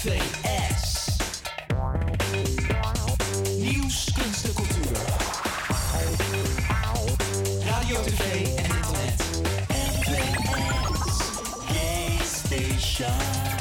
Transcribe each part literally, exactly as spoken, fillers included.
twee S. Nieuws, kunst en cultuur. Radio, tv en internet. R twee S. Gay Station.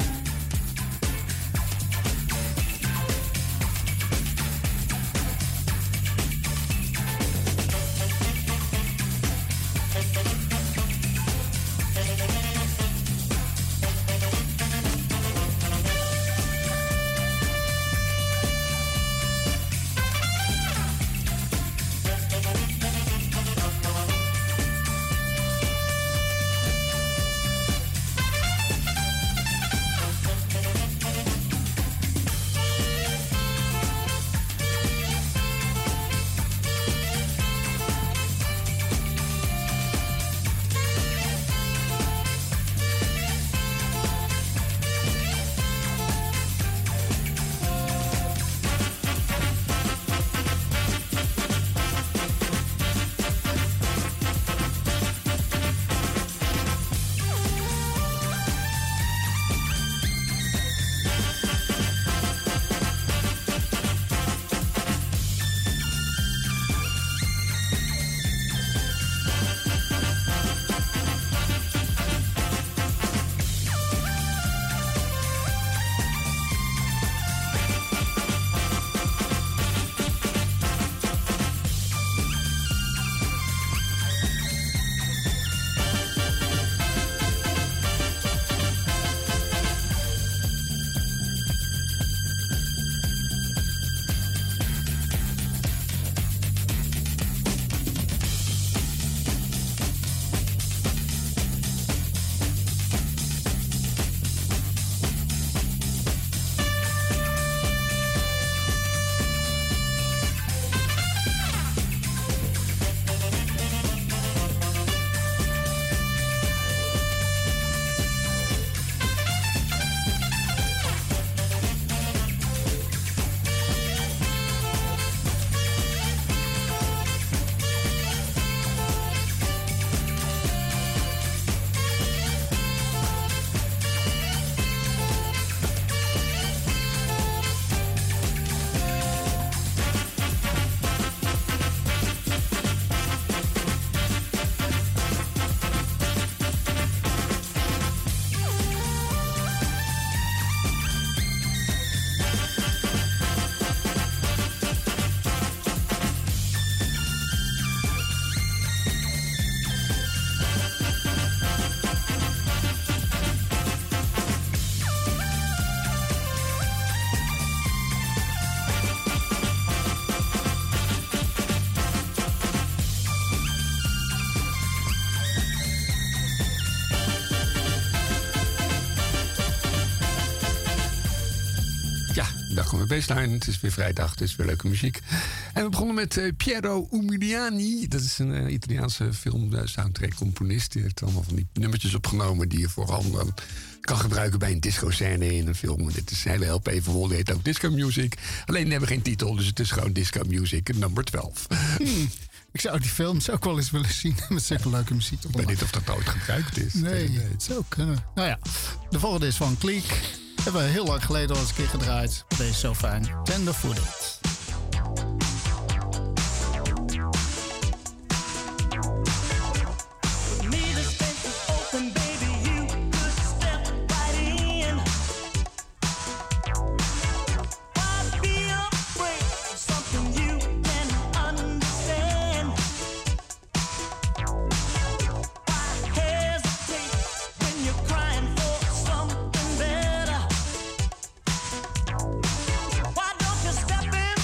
Baseline. Het is weer vrijdag, het is weer leuke muziek. En we begonnen met uh, Piero Umiliani. Dat is een uh, Italiaanse film uh, soundtrack-componist. Die heeft allemaal van die nummertjes opgenomen die je vooral uh, kan gebruiken bij een disco-scène in een film. Dit is een hele L P vol, die heet ook Disco Music. Alleen hebben we geen titel, dus het is gewoon Disco Music, nummer twaalf. Hmm. Ik zou die films ook wel eens willen zien met zulke leuke muziek. Ik weet niet of dat ooit gebruikt is. Nee, het zou kunnen. Nou ja, de volgende is van Clique. Hebben we heel lang geleden al eens een keer gedraaid. Deze is zo fijn. Tender Footed. Step in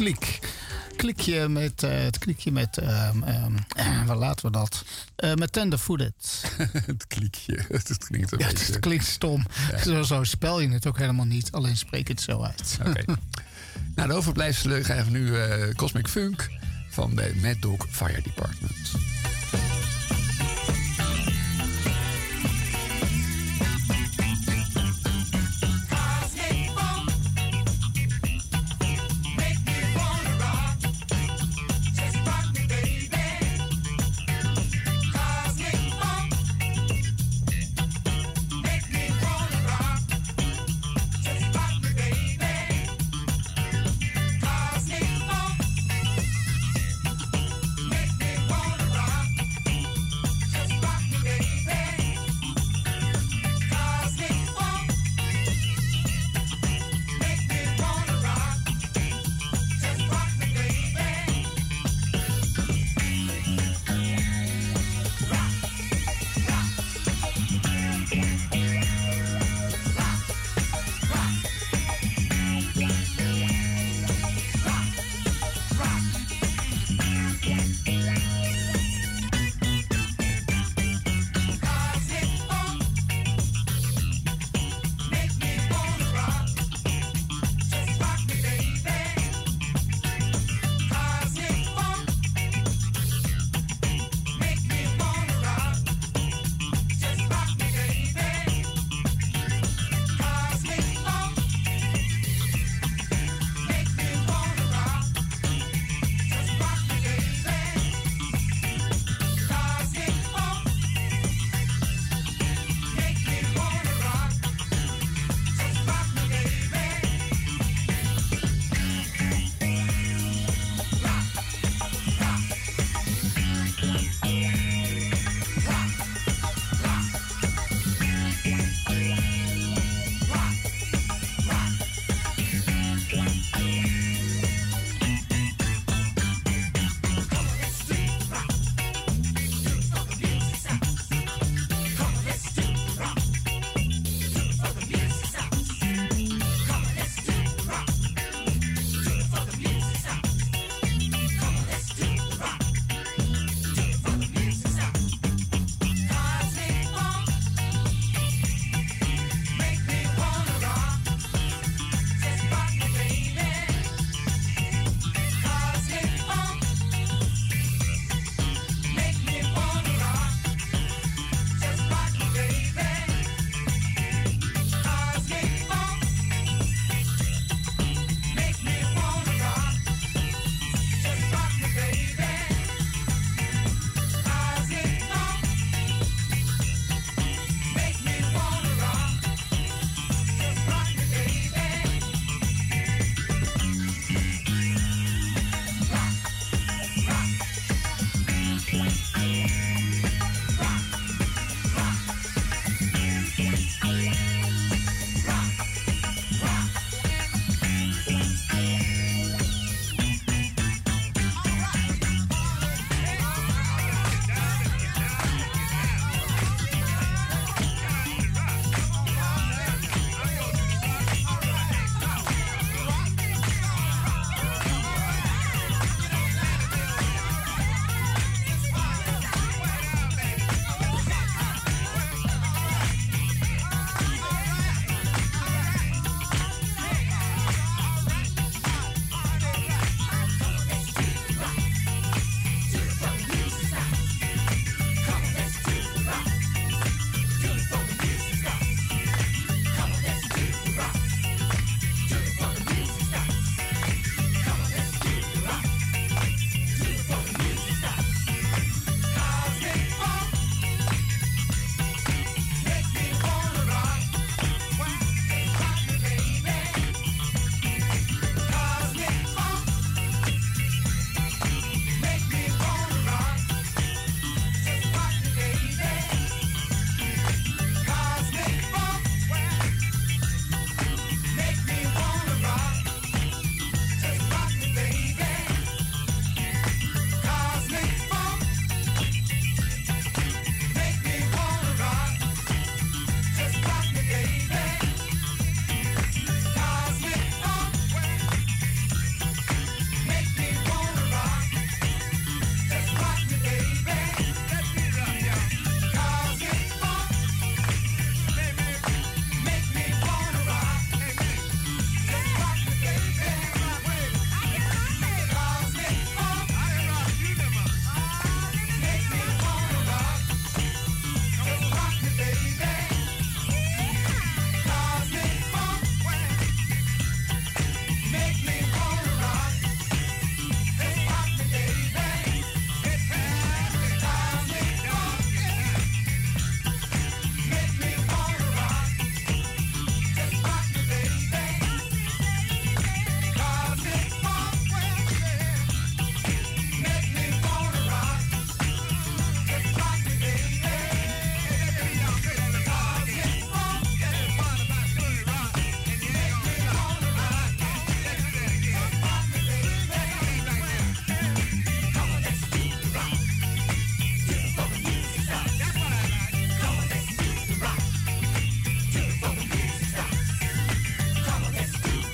Klik. Klikje met, uh, het klikje met, um, um, uh, waar laten we dat? Uh, met Tenderfoot. Het klikje, het klinkt een ja, beetje... het klinkt stom. Ja. Zo, zo spel je het ook helemaal niet, alleen spreek het zo uit. Oké. Okay. Nou, de overblijfselen krijgen we nu uh, Cosmic Funk van de Mad Dog Fire Department. Rock.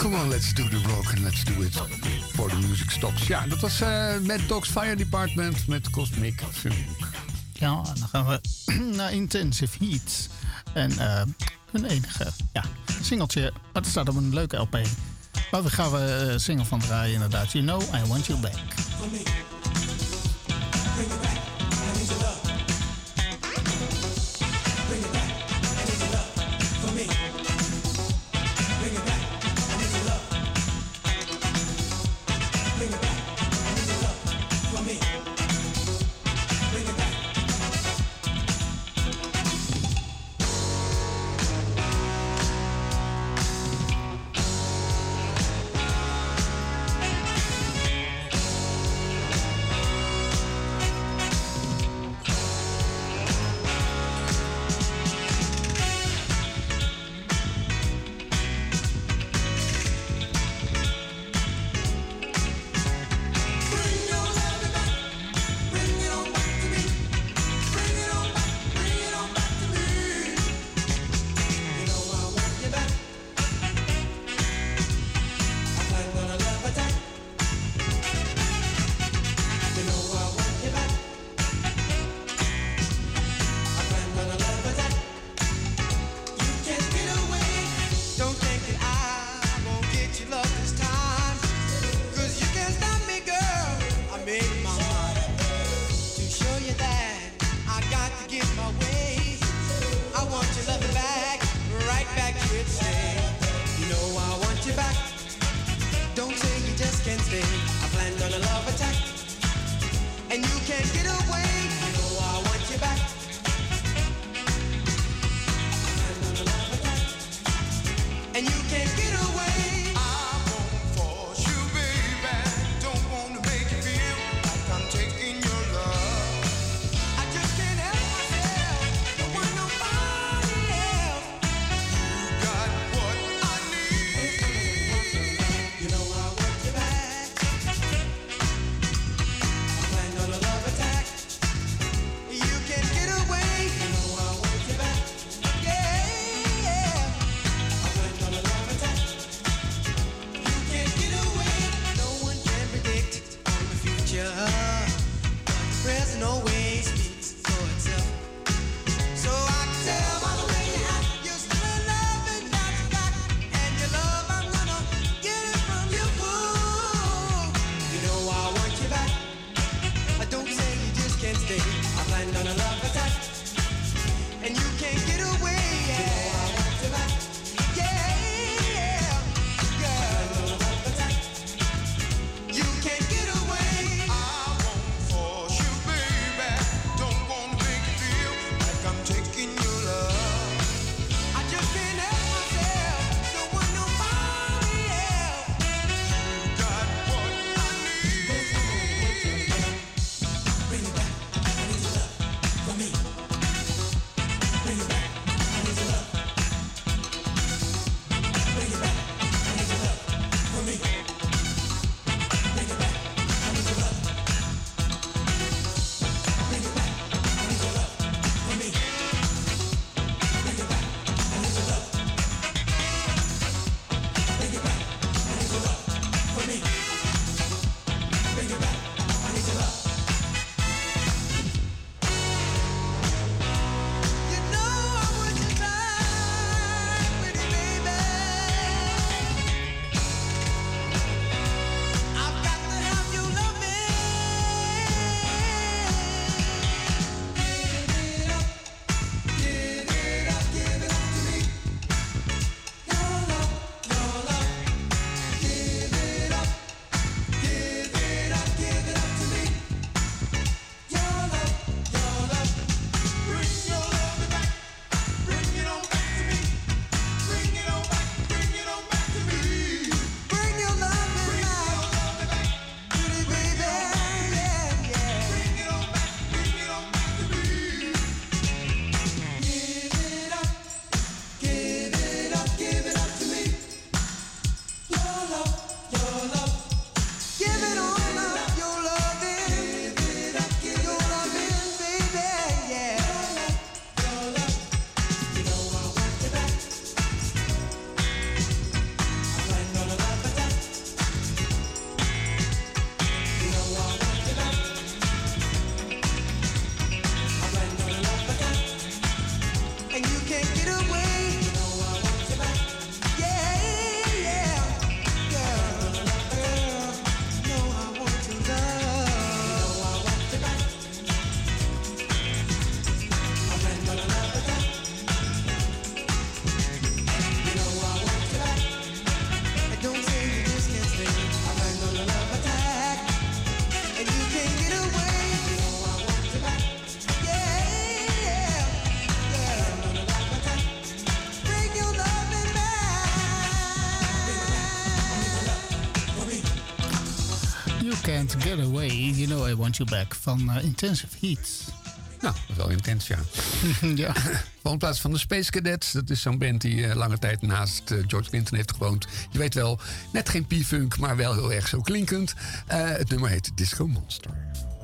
Come on, let's do the rock and let's do it for the music stops. Ja, dat was uh, Mad Dogs Fire Department met Cosmic Funk. Ja, dan gaan we naar Intensive Heat. En uh, hun enige ja, singeltje, maar het staat op een leuke L P. Maar we gaan we uh, single van draaien inderdaad. You Know I Want You Back. Can't Get Away, You Know I Want You Back van uh, Intensive Heat. Nou, dat is wel intens, ja. Ja. In plaats van de Space Cadets, dat is zo'n band die uh, lange tijd naast uh, George Clinton heeft gewoond. Je weet wel, net geen P-funk, maar wel heel erg zo klinkend. Uh, het nummer heet Disco Monster.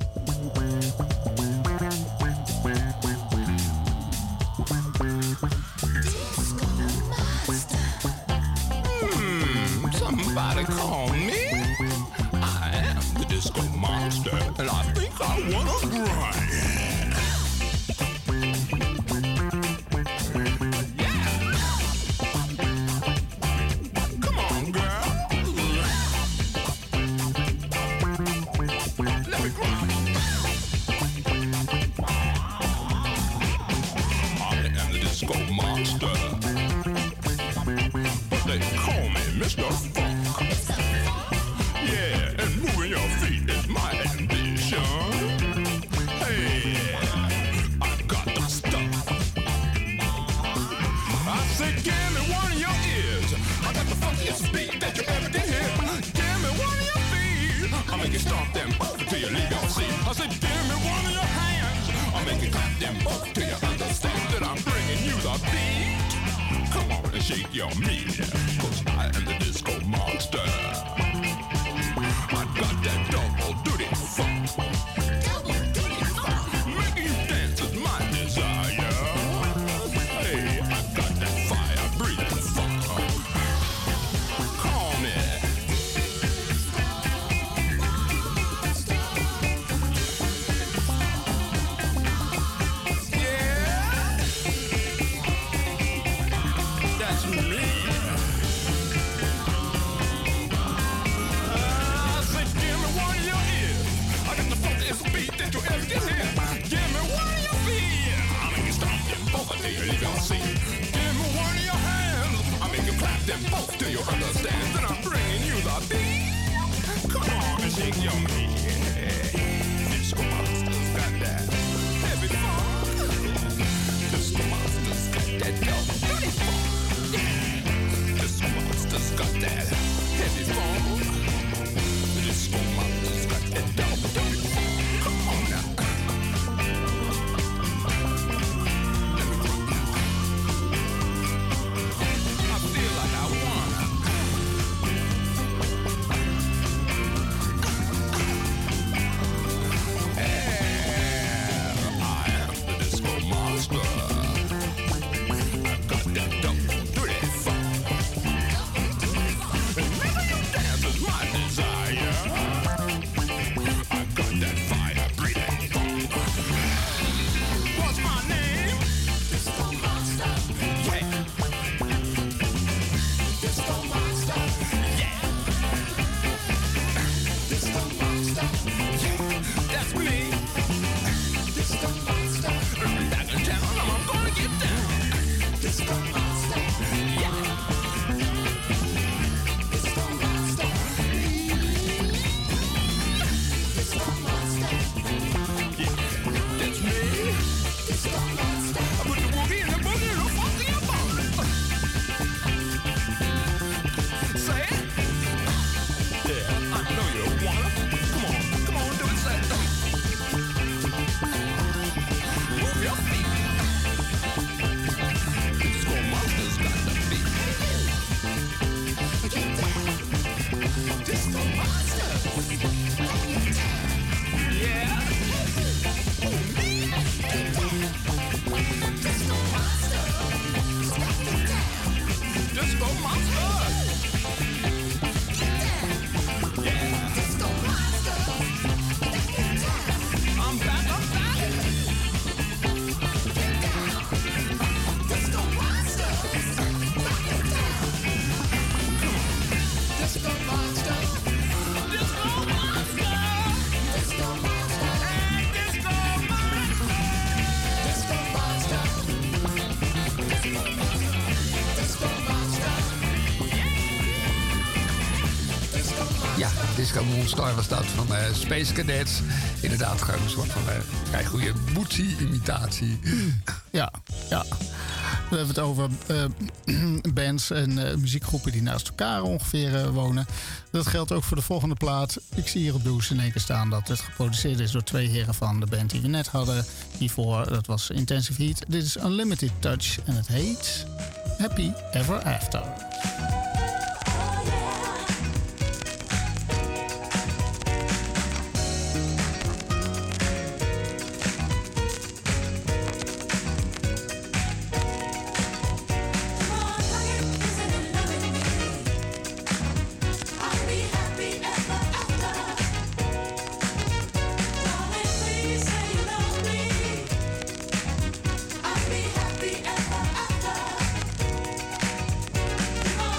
Hmm, somebody call me. I am the Disco Monster, and I think I wanna grind. I said, give me one of your hands. I'll make you clap them both till you understand that I'm bringing you the beat. Come on and shake your meat, cause I am the Disco Monster. I got that double duty funk. Double duty funk. Making you dance is my desire. Hey, I got that fire breathing funk. Call me. Them both, do you understand that I'm bringing you the beat? Come on and shake your meat. Disco Monster's got that heavy funk. Disco Monster's got that double duty funk. Disco Monster's got that heavy funk. Disco Monster's got that double duty funk. Come on now. Disco Monster was dat van uh, Space Cadets. Inderdaad, gewoon een soort van uh, vrij goede Bootsy-imitatie. Ja, ja. Dan hebben we het over uh, bands en uh, muziekgroepen die naast elkaar ongeveer uh, wonen. Dat geldt ook voor de volgende plaat. Ik zie hier op de hoes in één keer staan dat het geproduceerd is door twee heren van de band die we net hadden. Hiervoor, dat was Intensive Heat. Dit is Unlimited Touch en het heet Happy Ever After. Happy ever after.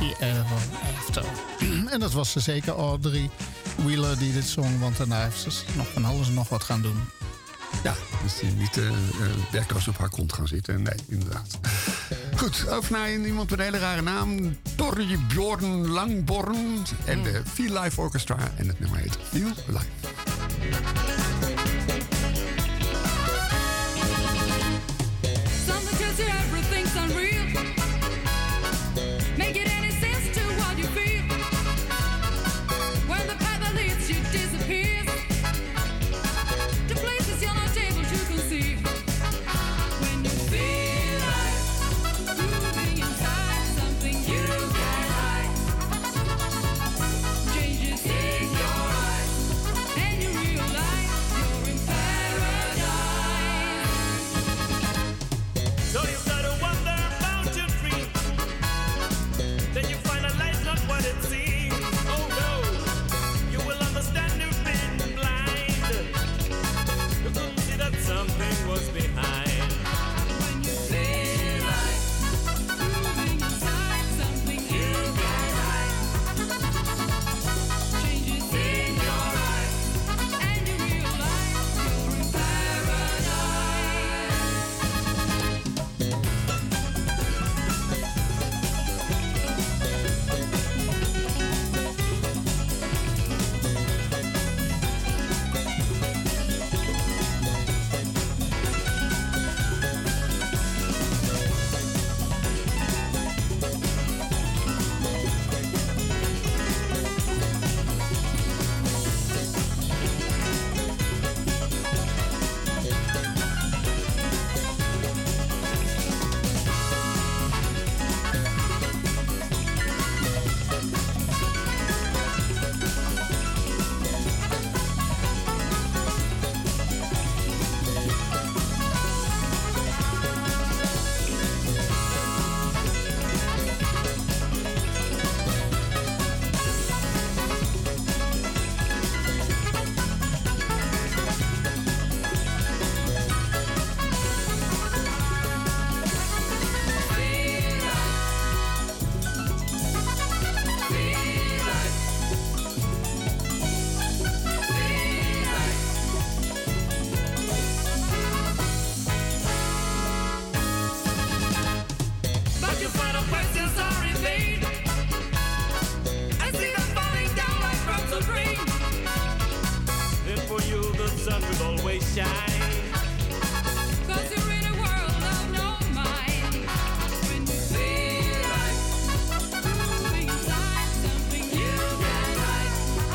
Happy Ever After. En dat was zeker Audrey Wheeler die dit zong, want daarna heeft ze nog van alles en nog wat gaan doen. Ja, dus die niet uh, uh, werkloos op haar kont gaan zitten. Nee, inderdaad. Goed, over naar iemand met een hele rare naam. Torbjörn Langborn en de Feel Life Orchestra. En het nummer heet Feel Life. Something tells you everything's unreal. Make it any sense to what you feel. When the path that leads you disappears to places you're not able to conceive. When you feel like moving inside something you can't hide. Changes in your eyes and you realize you're in paradise. So you start to wonder about your dream. Then you find out life's not what it seems. Oh no, you will understand you've been blind. You couldn't see that something was behind. When you feel like moving inside something you can't hide. Changes in your eyes and you realize you're in paradise. But your final questions are in vain. I see them falling down like crumbs of rain. Then for you the sun will always shine. Cause you're in a world of no mind. When you feel like moving inside something you can't hide.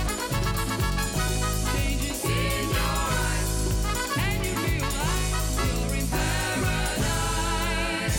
Changes in your eyes and you realize you're in paradise.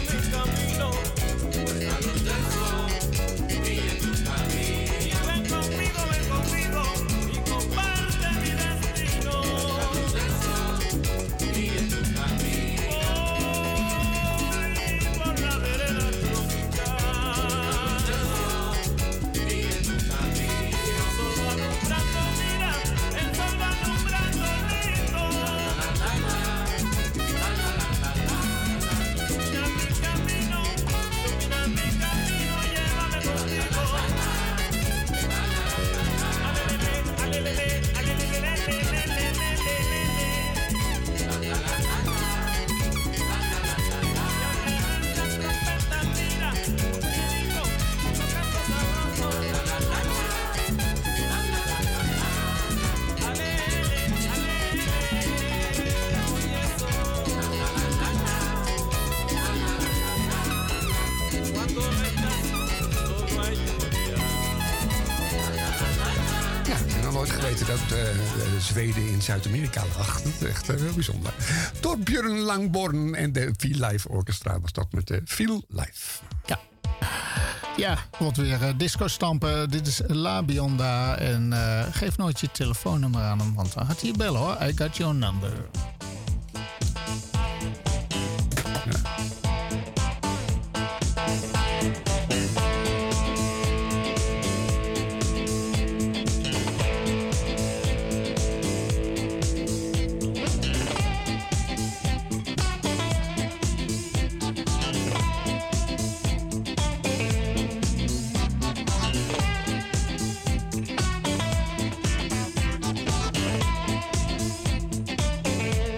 Dat uh, Zweden in Zuid-Amerika lag. Dat is echt uh, heel bijzonder. Torbjörn Langborn en de Feel Life Orchestra was dat met de Feel Life. Ja. Ja, wordt weer uh, disco stampen. Dit is La Bionda. En uh, geef nooit je telefoonnummer aan hem, want dan gaat hij bellen hoor. I got your number. Thank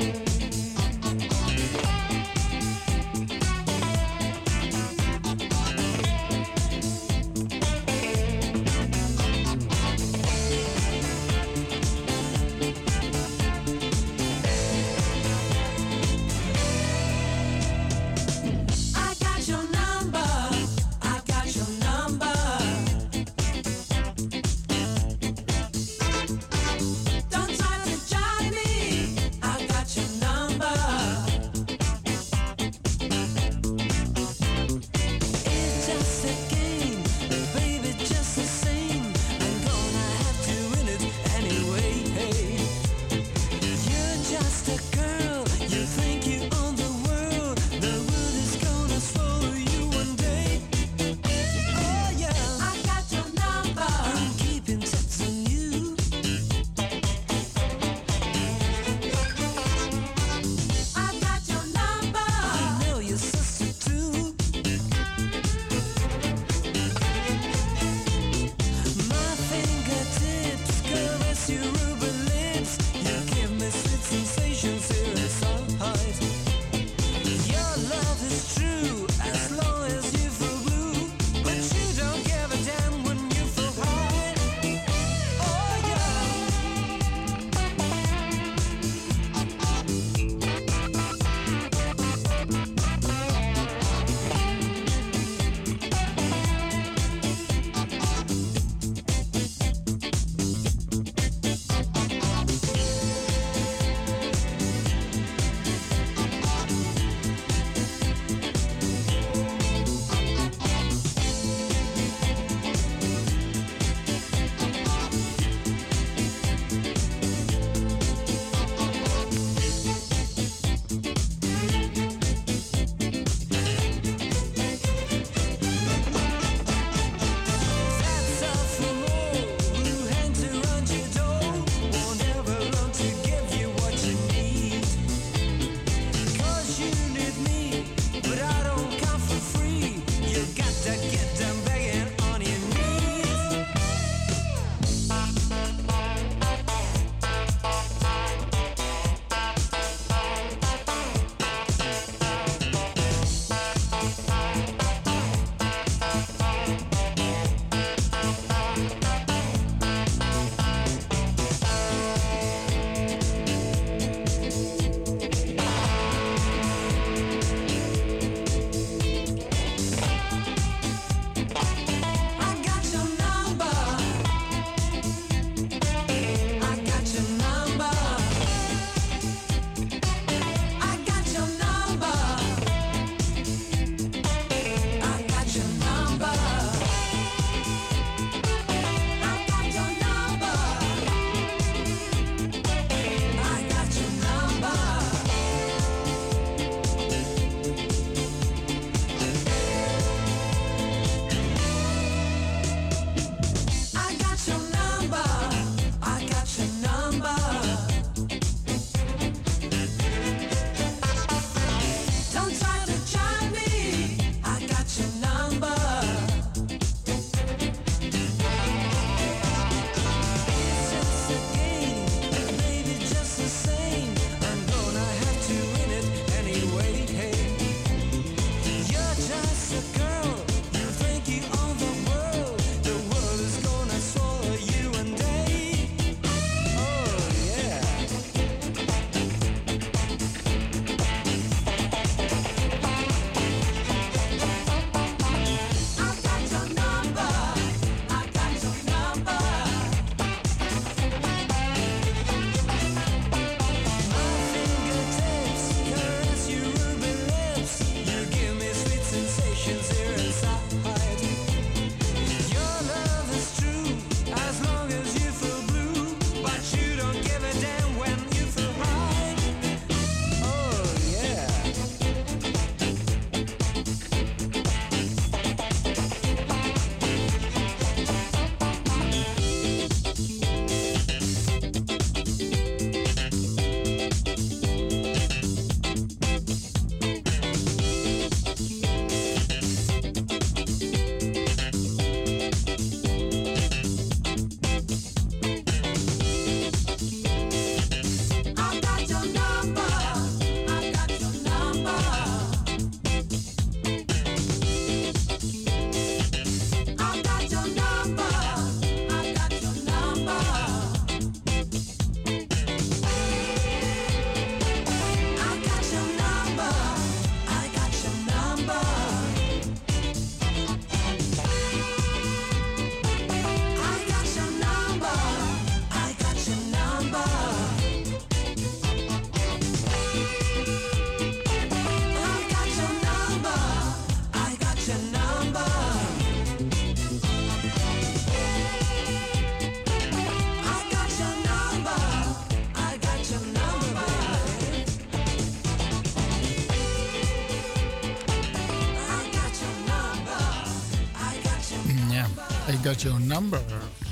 I Got Your Number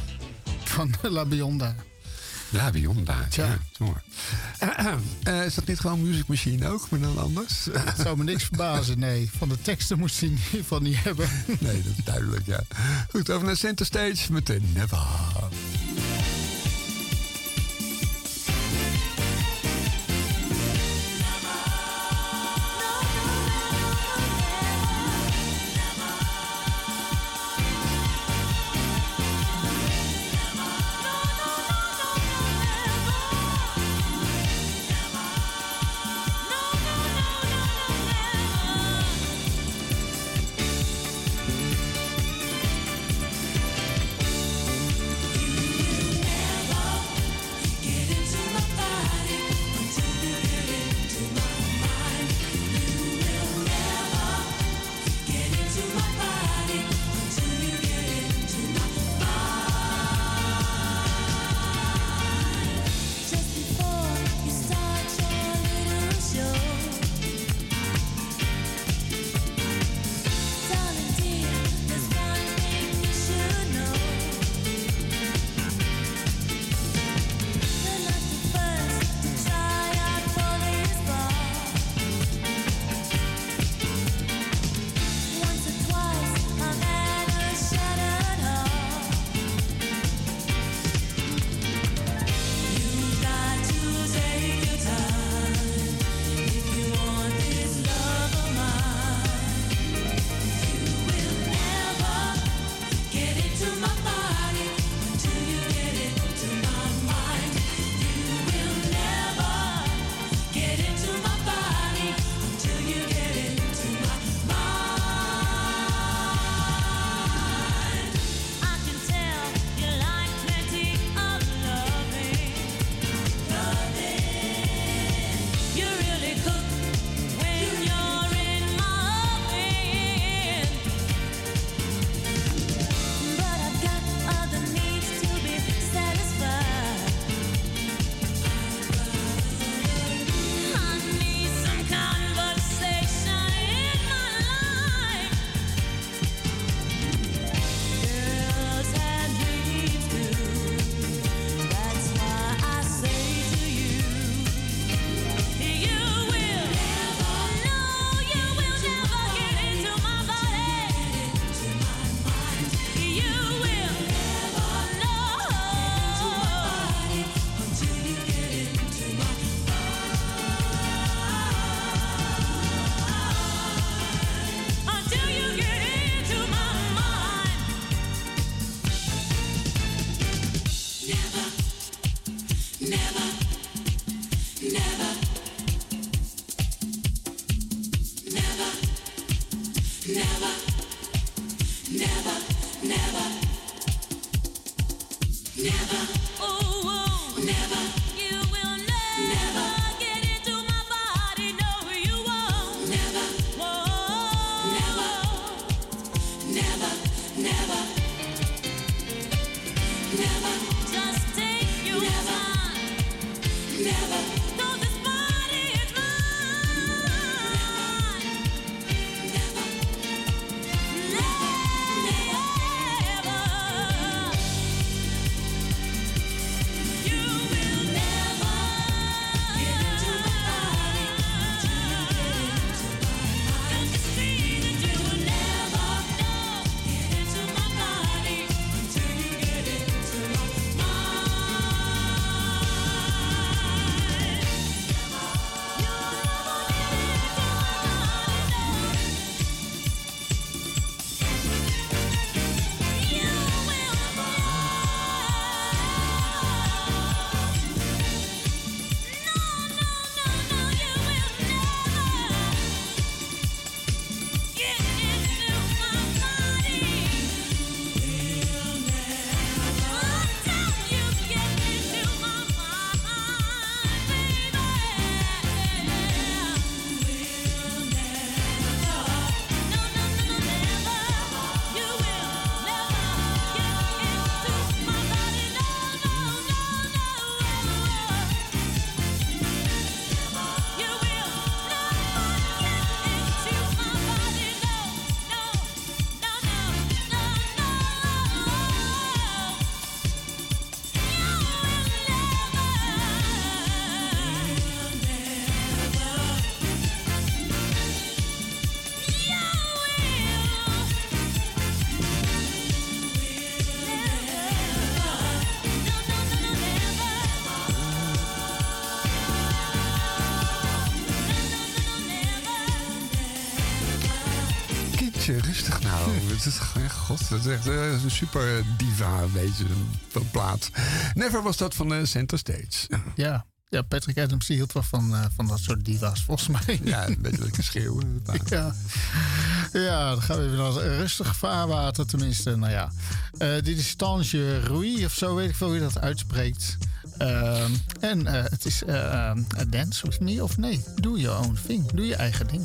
van La Bionda. La Bionda, Tja. ja. Mooi. Eh, eh, eh, is dat niet gewoon Music Machine ook, maar dan anders? Het zou me niks verbazen, nee. Van de teksten moest hij in ieder geval niet hebben. Nee, dat is duidelijk, ja. Goed, over naar Center Stage met de Never. You will beetje rustig nou. Het is gewoon, god, het is echt eh, een super diva, een beetje, van plaat. Never was dat van uh, Center Stage. Ja. Ja, Patrick Adams die hield wel van, uh, van dat soort diva's, volgens mij. Ja, een beetje lekker schreeuwen. Ja. Ja, dan gaan we even naar rustig vaarwater, tenminste. Nou ja, uh, dit is Tange Rui of zo, weet ik veel hoe je dat uitspreekt. Uh, en uh, het is uh, uh, Dance With Me of nee, doe your own thing. Doe je eigen ding.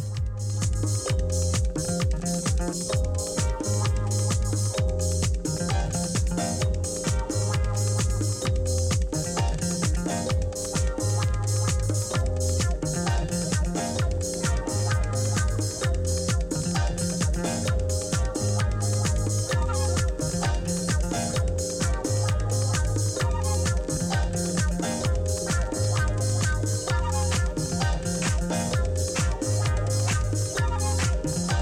Thank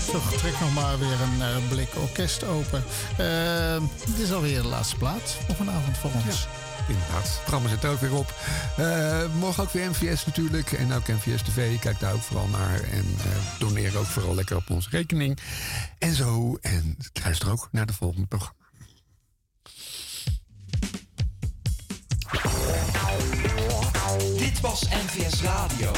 Toch trek nog maar weer een uh, blik orkest open. Uh, dit is alweer de laatste plaat voor vanavond voor ons. Ja. Inderdaad, het programma zit er ook weer op. Uh, morgen ook weer M V S natuurlijk. En ook M V S T V. Kijk daar ook vooral naar. En uh, doneer ook vooral lekker op onze rekening. En zo. En luister ook naar de volgende programma. Dit was M V S Radio.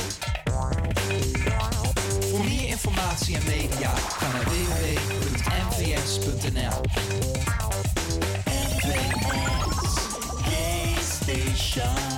Voor meer informatie en media ga naar w w w punt m v s punt n l. M V S Gay Station.